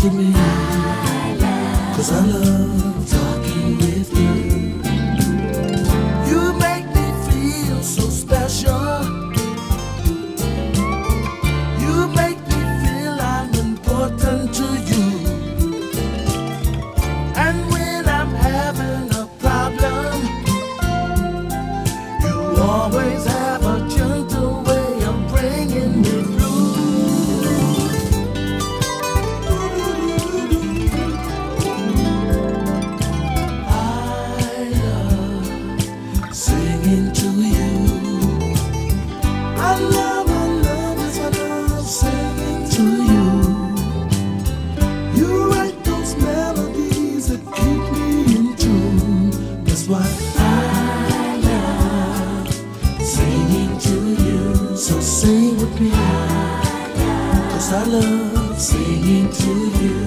to me, 'cause I love talking with you. You make me feel so special. You make me feel I'm important to you. And when I'm having a problem, you always have a gentle way of bringing me through. I love singing to you. I love yes, I love singing to you. You write those melodies that keep me in tune. That's why I love singing to you. So sing with me, 'cause I love singing to you.